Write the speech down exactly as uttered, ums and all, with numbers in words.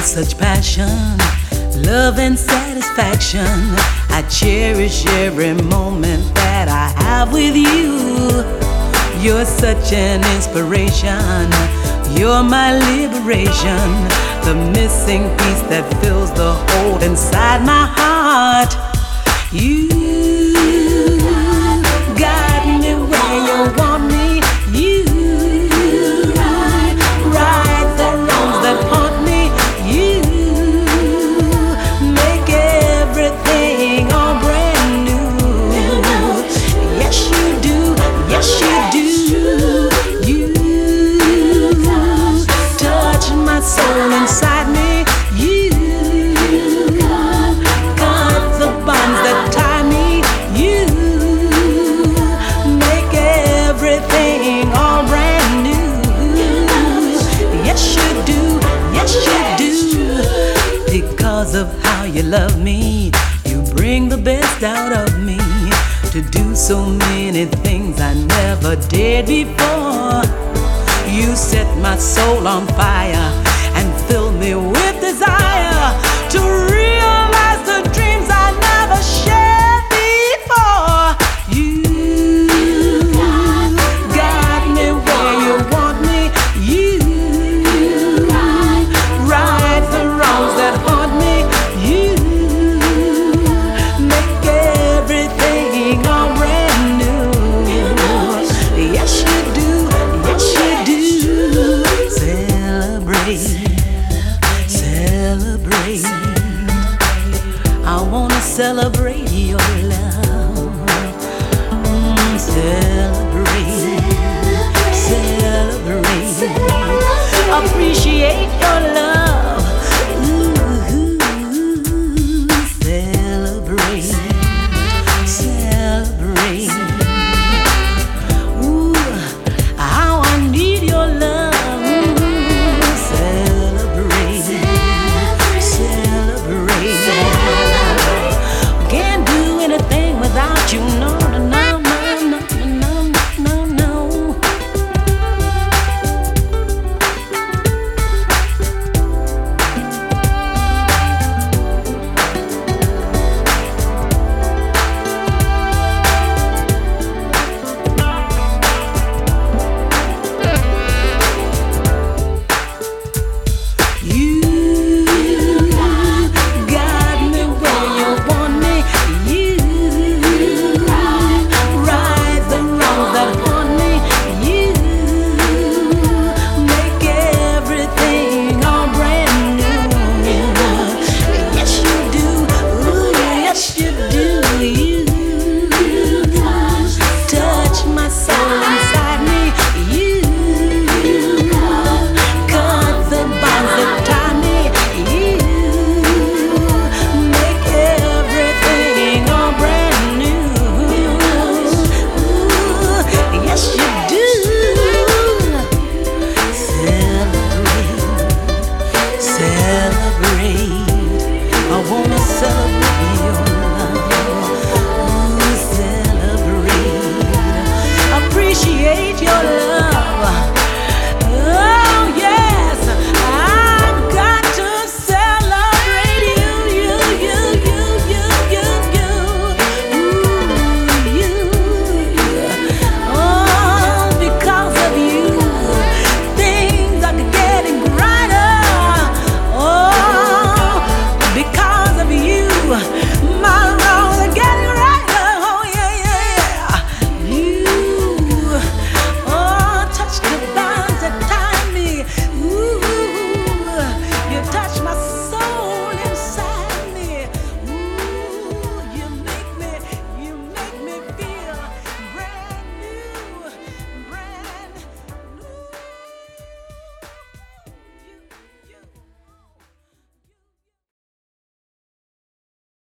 such passion, love and satisfaction. I cherish every moment that I have with you. You're such an inspiration, you're my liberation, the missing piece that fills the hole inside my heart. You got me where you want me. You right the wrongs that haunt me. You make everything all brand new. Yes you do, yes you do. You touch my soul inside me. You cut the bonds that tie me. You make everything all brand new. Yes you do, yes you do. Because of how you love me, you bring the best out of me, to do so many things I never did before. You set my soul on fire and fill me with desire to realize the dreams I never shared before. You got me where you want me. You right the wrongs that haunt me. You make everything all brand new. Yes you do, yes you do. Celebrate, celebrate. I wanna celebrate your love. Mm, celebrate, celebrate. Appreciate